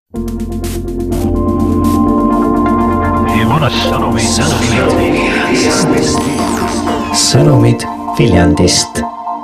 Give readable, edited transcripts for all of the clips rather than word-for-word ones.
Sõnumid Viljandist.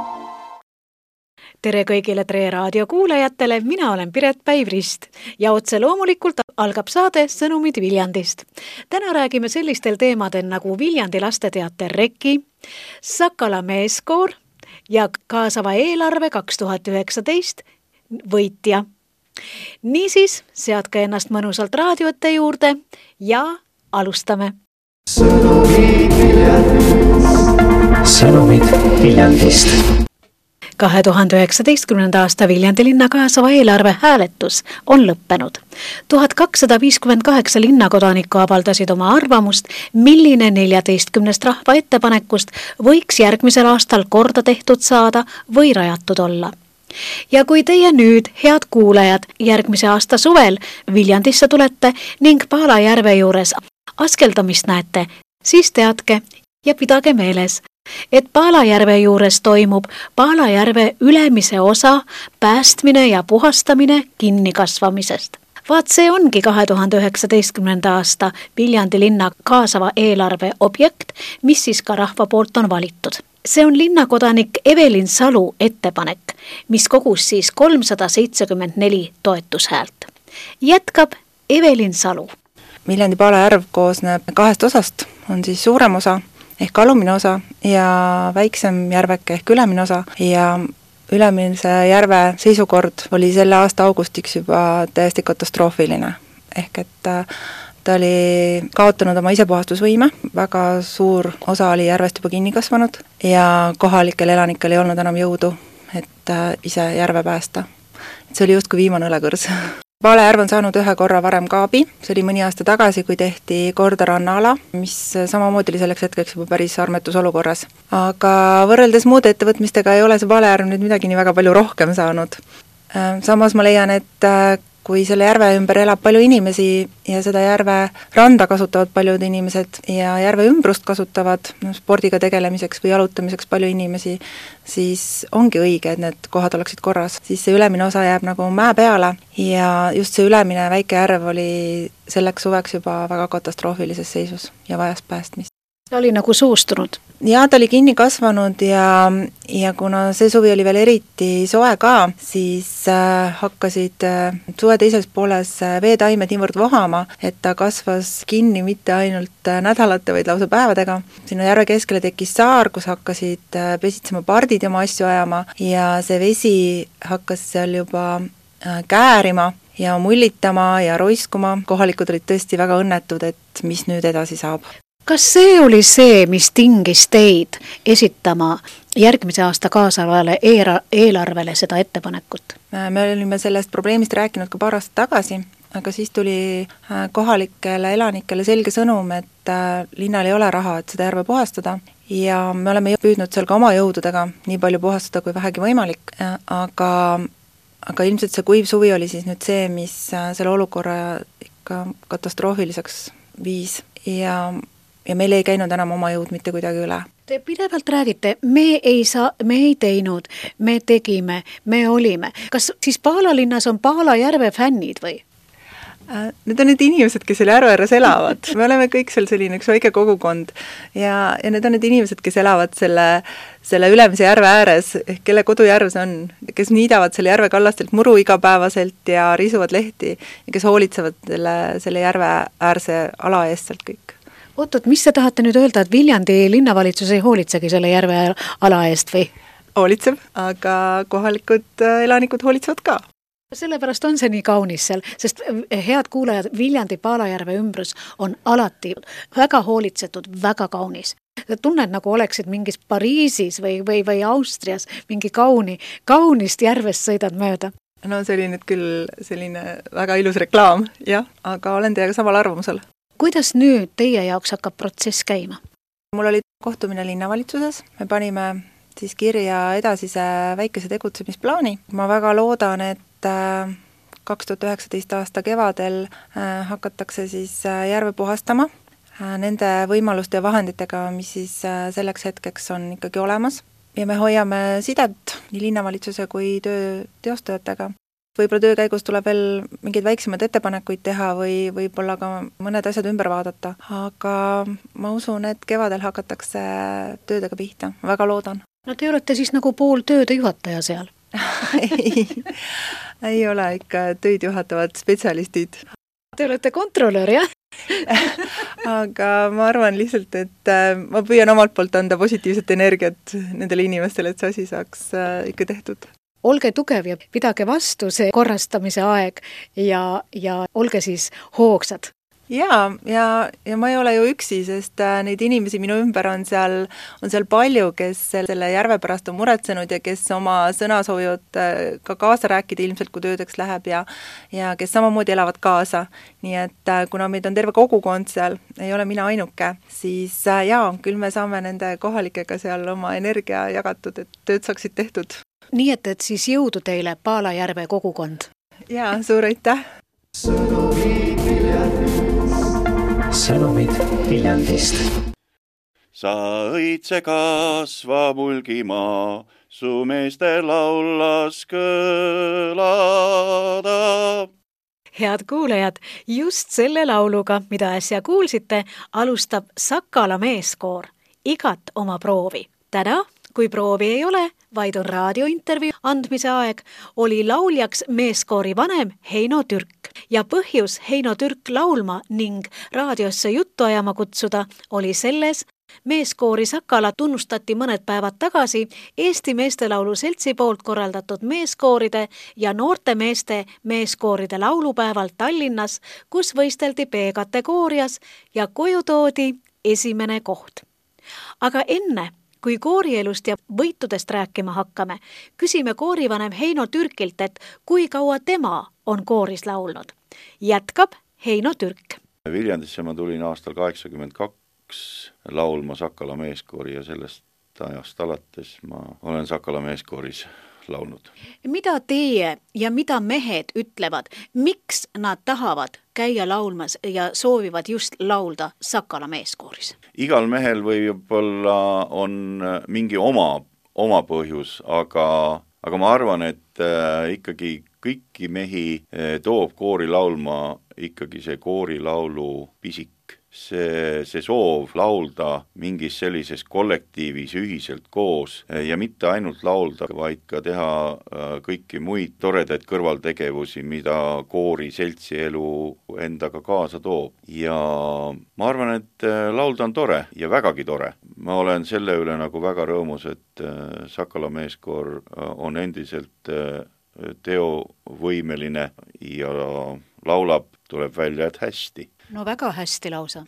Tere kõigile Tre raadio kuulajatele, mina olen Piret Päivrist ja otse loomulikult algab saade Sõnumid Viljandist. Täna räägime sellistel teemadel nagu Viljandi lasteteater Reki, Sakala meeskoor ja kaasava eelarve 2019 võitja. Niisiis, seadke ennast mõnusalt raadiote juurde ja alustame. Sõnumid Viljandist. 2019. aasta Viljandi linna kaasava eelarve hääletus on lõppenud. 1258 linnakodanikku avaldasid oma arvamust, milline 14 rahva ettepanekust võiks järgmisel aastal korda tehtud saada või rajatud olla. Ja kui teie nüüd, head kuulajad, järgmise aasta suvel Viljandisse tulete ning Palajärve juures askeldamist näete, siis teadke ja pidage meeles, et Palajärve juures toimub Palajärve ülemise osa päästmine ja puhastamine kinnikasvamisest. Vaat see ongi 2019. aasta Viljandi linna kaasava eelarve objekt, mis siis ka rahva poolt on valitud. See on linnakodanik Evelin Salu ettepanek, mis kogus siis 374 toetushäält. Jätkab Evelin Salu. Viljandi Palajärv koosneb 2 osast, on siis suurem osa ehk alumine osa ja väiksem järveke ehk ülemine osa ja ülemise järve seisukord oli selle aasta augustiks juba täiesti katastroofiline. Ehk et ta oli kaotanud oma isepuhastusvõime, väga suur osa oli järvest juba kinni kasvanud ja kohalikel elanikel ei olnud enam jõudu, et ise järve päästa. See oli justkui viimane õlekõrs. Palajärv on saanud 1 korra varem kaabi, see oli mõni aasta tagasi, kui tehti korda rannaala, mis samamoodi oli selleks hetkeks juba päris armetus olukorras. Aga võrreldes muude ettevõtmistega ei ole see Palajärv nüüd midagi nii väga palju rohkem saanud. Samas ma leian, et kui selle järve ümber elab palju inimesi ja seda järve randa kasutavad paljud inimesed ja järve ümbrust kasutavad spordiga tegelemiseks või jalutamiseks palju inimesi, siis ongi õige, et need kohad oleksid korras. Siis see ülemine osa jääb nagu mäe peale ja just see ülemine väike järv oli selleks suveks juba väga katastroofilises seisus ja vajas päästmist. Ta oli nagu suustunud. Ja ta oli kinni kasvanud ja kuna see suvi oli veel eriti soe ka, siis hakkasid suve teises pooles veetaimed niivõrd vohama, et ta kasvas kinni mitte ainult nädalate, vaid lausa päevadega. Sinna järve keskele tekkis saar, kus hakkasid pesitsema pardid ja oma asju ajama ja see vesi hakkas seal juba käärima ja mullitama ja roiskuma. Kohalikud olid tõesti väga õnnetud, et mis nüüd edasi saab. Kas see oli see, mis tingis teid esitama järgmise aasta kaasavale eelarvele seda ettepanekut? Me olime sellest probleemist rääkinud ka paar aastat tagasi, aga siis tuli kohalikele elanikele selge sõnum, et linnal ei ole raha, et seda järve puhastada ja me oleme püüdnud seal ka oma jõududega nii palju puhastada kui vähegi võimalik, aga ilmselt see kuiv suvi oli siis nüüd see, mis selle olukorra ikka katastroofiliseks viis ja meil ei käinud enam oma jõud mitte kuidagi üle. Te pidevalt räägite, me ei teinud, me tegime, me olime. Kas siis Paalalinnas on Palajärve fännid või? Need on need inimesed, kes seal järve ääres elavad. Me oleme kõik seal selline üks väike kogukond ja need on need inimesed, kes elavad selle ülemise järve ääres, kelle kodujärv see on, kes niidavad selle järve kallastelt muru igapäevaselt ja risuvad lehti ja kes hoolitsevad selle järve äärse ala eest sealt kõik. Oot, mis te tahate nüüd öelda, et Viljandi linnavalitsus ei hoolitsegi selle järve ala eest või? Hoolitseb, aga kohalikud elanikud hoolitsevad ka. Sellepärast on see nii kaunis seal, sest head kuulajad, Viljandi Palajärve ümbrus on alati väga hoolitsetud, väga kaunis. Tunned nagu oleksid mingis Pariisis või Austrias mingi kaunist järvest sõidad mööda. No see oli nüüd küll selline väga ilus reklaam, jah, aga olen teiega samal arvamusel. Kuidas nüüd teie jaoks hakkab protsess käima? Mul oli kohtumine linnavalitsuses, me panime siis kirja edasise väikese tegutsemisplaani. Ma väga loodan, et 2019 aasta kevadel hakatakse siis järve puhastama nende võimaluste ja vahenditega, mis siis selleks hetkeks on ikkagi olemas. Ja me hoiame sidet nii linnavalitsuse kui töö teostajatega. Võib-olla töö käigus tuleb veel mingeid väiksemaid ettepanekuid teha või võib-olla ka mõned asjad ümber vaadata, aga ma usun, et kevadel hakatakse töödega pihta, väga loodan. No te olete siis nagu pool tööde juhataja seal? ei ole ikka töid juhatavad spetsialistid. Te olete kontrolör, jah? aga ma arvan lihtsalt, et ma püüan omalt poolt anda positiivset energiat nendele inimestele, et see asi saaks ikka tehtud. Olge tugev ja pidage vastu see korrastamise aeg ja olge siis hoogsad. Ja ma ei ole ju üksi, sest neid inimesi minu ümber on seal palju, kes selle järve pärast on muretsenud ja kes oma sõna soovivad ka kaasa rääkida ilmselt, kui töödeks läheb ja kes samamoodi elavad kaasa. Nii et kuna meid on terve kogukond seal, ei ole mina ainuke, siis küll me saame nende kohalikega seal oma energia jagatud, et tööd saaksid tehtud. Nii et siis jõudu teile, Paalajärve kogukond. Ja, suur aitäh! Sõnumid Viljandist. Sa õitse kasva mulgimaa, su meeste laulas kõlada. Head kuulajad, just selle lauluga, mida äsja kuulsite, alustab Sakala meeskoor igat oma proovi. Täna, kui proovi ei ole, vaid on raadiointervjuu andmise aeg, oli lauljaks meeskoori vanem Heino Türk. Ja põhjus Heino Türk laulma ning raadiosse juttu ajama kutsuda oli selles, meeskoori Sakala tunnustati mõned päevad tagasi Eesti Meestelaulu Seltsi poolt korraldatud meeskooride ja noorte meeste meeskooride laulupäeval Tallinnas, kus võisteldi B-kategoorias ja koju toodi esimene koht. Aga enne, kui koorielust ja võitudest rääkima hakkame, küsime koorivanem Heino Türkilt, et kui kaua tema on kooris laulnud. Jätkab Heino Türk. Viljandisse ma tulin aastal 82 laulma Sakala meeskoori ja sellest ajast alates ma olen Sakala meeskooris laulnud. Mida teie ja mida mehed ütlevad, miks nad tahavad käia laulmas ja soovivad just laulda Sakala meeskooris? Igal mehel võib-olla on mingi oma põhjus, aga ma arvan, et ikkagi kõiki mehi toob koori laulma ikkagi see koorilaulu pisik. See soov laulda mingis sellises kollektiivis ühiselt koos ja mitte ainult laulda, vaid ka teha kõiki muid toredaid kõrvaltegevusi, mida koori seltsi elu endaga kaasa toob. Ja ma arvan, et laulda on tore ja vägagi tore. Ma olen selle üle nagu väga rõõmus, et Sakala meeskoor on endiselt teovõimeline ja laulab, tuleb välja, et hästi. No väga hästi lausa.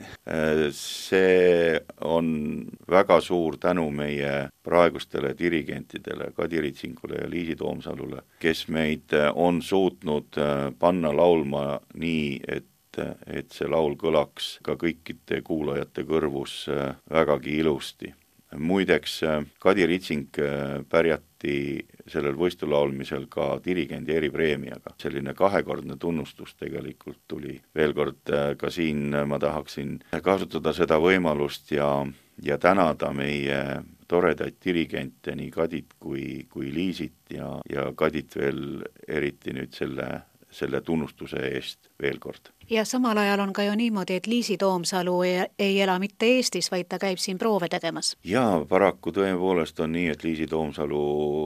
See on väga suur tänu meie praegustele dirigentidele, Kadi Ritsingule ja Liisi Toomsalule, kes meid on suutnud panna laulma nii, et see laul kõlaks ka kõikide kuulajate kõrvus vägagi ilusti. Muideks, Kadi Ritsing pärjati sellel võistulaulmisel ka dirigendi eripreemiaga. Selline kahekordne tunnustus tegelikult tuli. Veel kord ka siin ma tahaksin kasutada seda võimalust ja tänada meie toredaid dirigente, nii Kadit kui Liisit ja Kadit veel eriti nüüd selle tunnustuse eest veel kord. Ja samal ajal on ka ju niimoodi, et Liisi Toomsalu ei ela mitte Eestis, vaid ta käib siin proove tegemas. Jaa, paraku tõepoolest on nii, et Liisi Toomsalu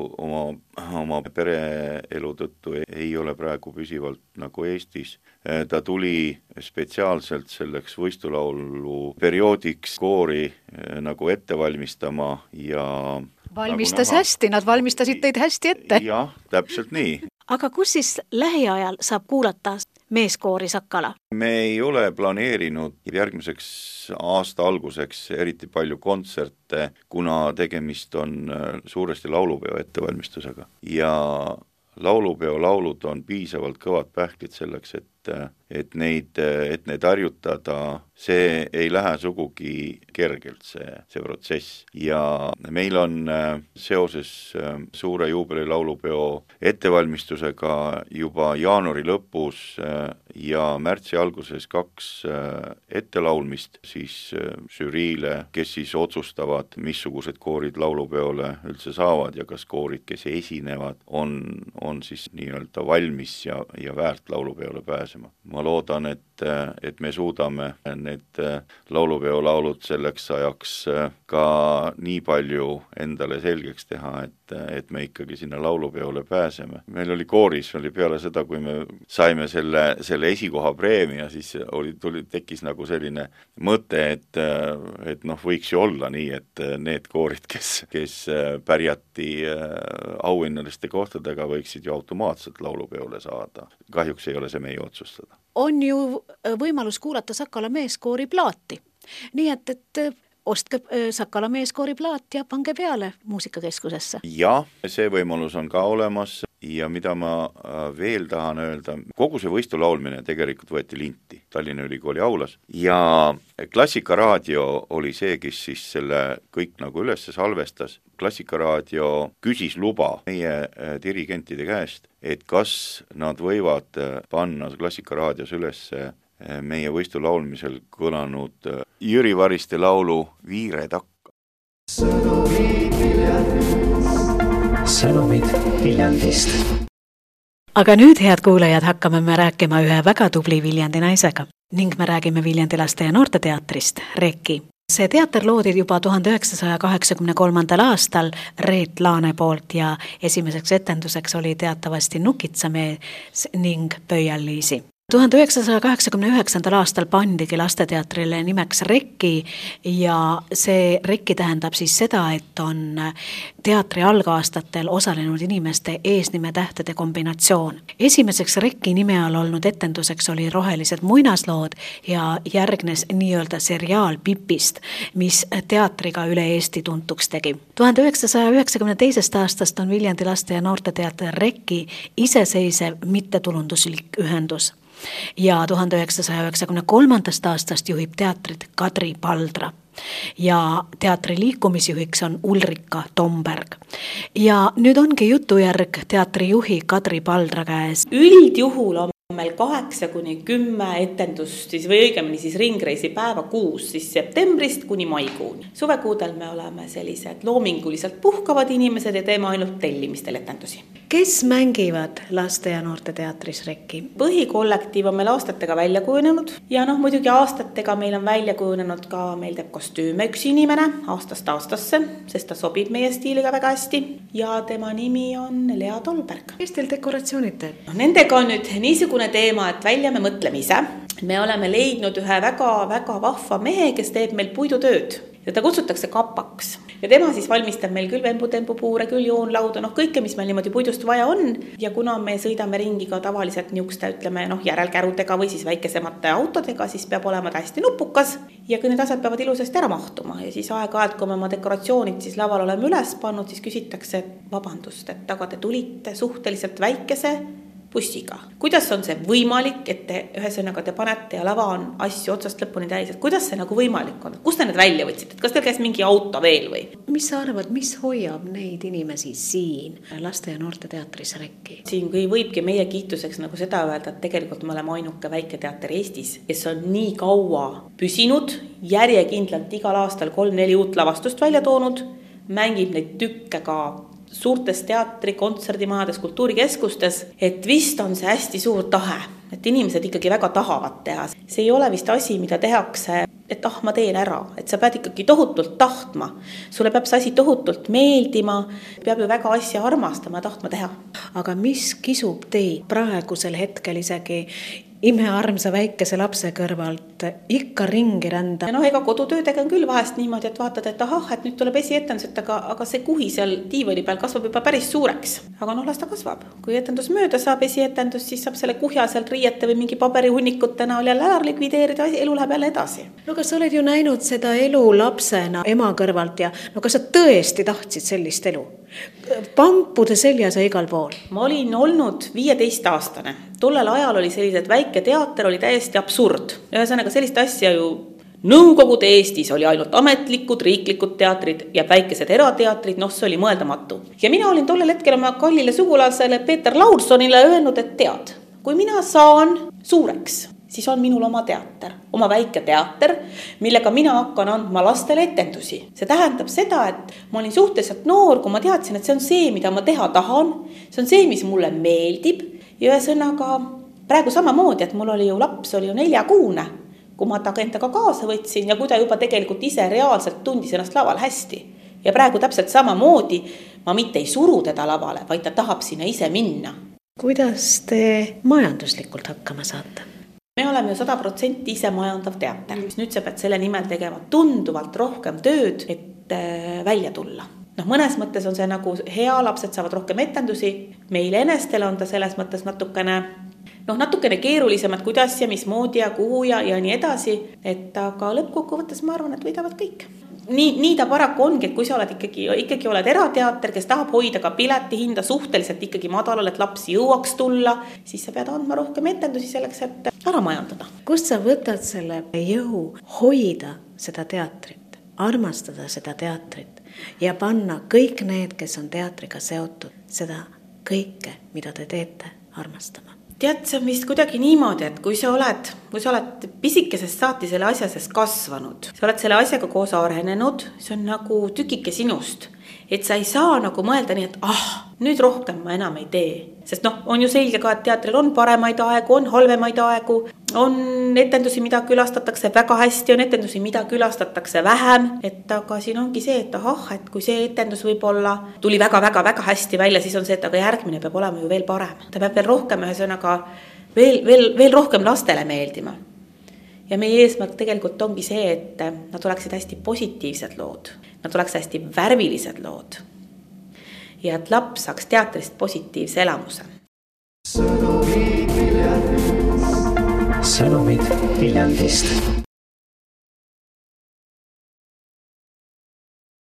oma pereelu tõttu ei ole praegu püsivalt nagu Eestis. Ta tuli spetsiaalselt selleks võistulaulu perioodiks koori nagu ette valmistama ja valmistas hästi, nad valmistasid teid hästi ette. Jah, täpselt nii. Aga kus siis lähiajal saab kuulata meeskoori Sakala? Me ei ole planeerinud järgmiseks aasta alguseks eriti palju kontserte, kuna tegemist on suuresti laulupeo ettevalmistusega. Ja laulupeo laulud on piisavalt kõvad pähklid selleks, et neid harjutada, see ei lähe sugugi kergelt, see protsess. Ja meil on seoses suure juubeli laulupeo ettevalmistusega juba jaanuari lõpus ja märtsi alguses 2 ettelaulmist siis žüriile, kes siis otsustavad, missugused koorid laulupeole üldse saavad ja kas koorid, kes esinevad, on siis nii-öelda valmis ja väärt laulupeole pääsema. Ma loodan, et me suudame need laulupeo laulud selleks ajaks ka nii palju endale selgeks teha, et me ikkagi sinna laulupeole pääseme. Meil oli kooris, peale seda, kui me saime selle esikoha preemia, siis tekkis nagu selline mõte, et võiks ju olla nii, et need koorid, kes pärjati auhinnaliste kohtadega, võiksid ju automaatselt laulupeole saada. Kahjuks ei ole see meie otsustada. On ju võimalus kuulata Sakala meeskoori plaati. Nii et ostke Sakala meeskoori plaat ja pange peale muusikakeskusesse. Ja, see võimalus on ka olemas ja mida ma veel tahan öelda, kogu see võistulaulmine tegelikult võeti linti Tallinna Ülikooli aulas ja Klassikaraadio oli see, kes siis selle kõik nagu üles salvestas. Klassikaraadio küsis luba meie dirigentide käest, et kas nad võivad panna Klassikaraadios üles meie võistulaulmisel kõlanud Jüri Variste laulu Viire takka. Sõnumid Viljandist. Aga nüüd, head kuulajad, hakkame me rääkima ühe väga tubli Viljandi naisega ning me räägime Viljandi laste- ja noorteteatrist Rekki. See teater loodi juba 1983. aastal Reet Laane poolt ja esimeseks etenduseks oli teatavasti Nukitsamees ning Pöial-Liisi. 1989. aastal pandigi lasteteatrile nimeks Rekki ja see Rekki tähendab siis seda, et on teatri algaastatel osalenud inimeste eesnime tähtede kombinatsioon. Esimeseks Rekki nime all olnud etenduseks oli Rohelised muinaslood ja järgnes nii-öelda seriaal Pipist, mis teatriga üle Eesti tuntuks tegi. 1992. aastast on Viljandi laste- ja noorteteater Rekki iseseisev mittetulunduslik ühendus. Ja 1993. aastast juhib teatrit Kadri Paldra ja teatri liikumisjuhiks on Ulrika Tomberg. Ja nüüd ongi jutujärg teatrijuhi Kadri Paldra käes. Üldjuhul on meil 8-10 etendust siis, või õigemini siis ringreisi päeva kuus, siis septembrist kuni maikuuni. Suvekuudel me oleme sellised loominguliselt puhkavad inimesed ja teeme ainult tellimistel etendusi. Kes mängivad laste- ja noorteteatris Rekki? Põhikollektiiv on meil aastatega välja kujunenud ja muidugi aastatega meil on välja kujunenud ka, meil teeb kostüüme üks inimene aastast aastasse, sest ta sobib meie stiiliga väga hästi ja tema nimi on Lea Tolberg. Kes teil dekoratsioonid teeb? Nendega on nüüd niisugune teema, et välja me mõtleme ise. Me oleme leidnud ühe väga-väga vahva mehe, kes teeb meil puidutööd ja ta kutsutakse Kapaks. Ja tema siis valmistab meil küll vembutempupuure, küll joonlauda, kõike, mis meil niimoodi puidust vaja on. Ja kuna me sõidame ringi ka tavaliselt niisuguste, ütleme, järelkärudega või siis väikesemate autodega, siis peab olema hästi nupukas ja kõik need asjad peavad ilusasti ära mahtuma. Ja siis aeg-ajalt, kui me oma dekoratsioonid siis laval oleme üles pannud, siis küsitakse, et vabandust, et aga te tulite suhteliselt väikese bussiga. Kuidas on see võimalik, et te panete ja lava on asju otsast lõpuni täis, et kuidas see võimalik on? Kust te need välja võtsite? Kas teil käis mingi auto veel või? Mis sa arvad, mis hoiab neid inimesi siin laste- ja noorteteatris Rekki? Siin võibki meie kiituseks seda öelda, et tegelikult me oleme ainuke väiketeater Eestis, kes on nii kaua püsinud, järjekindlalt igal aastal 3-4 uut lavastust välja toonud, mängib neid tükke ka suurtes teatri, kontserdimajades, kultuurikeskustes, et vist on see hästi suur tahe, et inimesed ikkagi väga tahavad teha. See ei ole vist asi, mida tehakse, et ma teen ära, et sa pead ikkagi tohutult tahtma. Sulle peab see asi tohutult meeldima, peab ju väga asja armastama ja tahtma teha. Aga mis kisub teid praegusel hetkel isegi imearmsa väikese lapse kõrvalt ikka ringi rända? Ega kodutöödega on küll vahest niimoodi, et vaatad, et et nüüd tuleb esietendus, et aga see kuhi seal diivani peal kasvab juba päris suureks. Aga las ta kasvab. Kui etendus mööda saab esietendus, siis saab selle kuhja sealt riiete või mingi paberihunnikute näol jälle ära likvideerida, elu läheb jälle edasi. Kas sa oled ju näinud seda elu lapsena ema kõrvalt ja kas sa tõesti tahtsid sellist elu? Pampude seljas ja igal pool. Ma olin olnud 15-aastane. Tollel ajal oli sellised väike teater, oli täiesti absurd. Ühesõnaga sellist asja ju Nõukogude Eestis oli ainult ametlikud, riiklikud teatrid ja väikesed erateatrid, see oli mõeldamatu. Ja mina olin tollel hetkel oma kallile sugulasele Peeter Laursonile öelnud, et tead, kui mina saan suureks, siis on minul oma teater, oma väike teater, millega mina hakkan andma lastele etendusi. See tähendab seda, et ma olin suhteliselt noor, kui ma teadsin, et see on see, mida ma teha tahan, see on see, mis mulle meeldib ja ühesõnaga praegu samamoodi, et mul oli ju laps, oli ju 4-kuune, kui ma ta endaga kaasa võtsin ja kui ta juba tegelikult ise reaalselt tundis ennast laval hästi. Ja praegu täpselt samamoodi ma mitte ei suru teda lavale, vaid ta tahab sinna ise minna. Kuidas te majanduslikult hakkama saate? Me oleme ju 100% ise majandav teater. Nüüd sa pead selle nimel tegema tunduvalt rohkem tööd, et välja tulla. Mõnes mõttes on see nagu hea, lapsed saavad rohkem etendusi. Meil enestel on ta selles mõttes natukene keerulisemad, kuidas ja mismoodi ja kuhu ja nii edasi. Aga lõppkokkuvõttes ma arvan, et võidavad kõik. Nii ta paraku ongi, et kui sa oled ikkagi oled erateater, kes tahab hoida ka pileti hinda suhteliselt ikkagi madalal, et lapsi jõuaks tulla, siis sa pead andma rohkem etendusi selleks, et ära majandada. Kust sa võtad selle jõu hoida seda teatrit, armastada seda teatrit ja panna kõik need, kes on teatriga seotud, seda kõike, mida te teete, armastama? Tead, see on vist kuidagi niimoodi, et kui sa oled pisikesest saati selle asja sest kasvanud, sa oled selle asjaga koos arenenud, see on nagu tükike sinust, et sa ei saa nagu mõelda nii, et nüüd rohkem ma enam ei tee. Sest on ju selge ka, et teatril on paremaid aegu, on halvemaid aegu, on etendusi, mida külastatakse väga hästi, on etendusi, mida külastatakse vähem, aga siin ongi see, et kui see etendus võib-olla tuli väga-väga-väga hästi välja, siis on see, et aga järgmine peab olema ju veel parem. Ta peab veel rohkem ühesõnaga veel rohkem lastele meeldima. Ja meie eesmärk tegelikult ongi see, et nad oleksid hästi positiivsed lood, nad oleks hästi värvilised lood ja et laps saaks teatrist positiivse elamuse. Sõnumid Viljandist.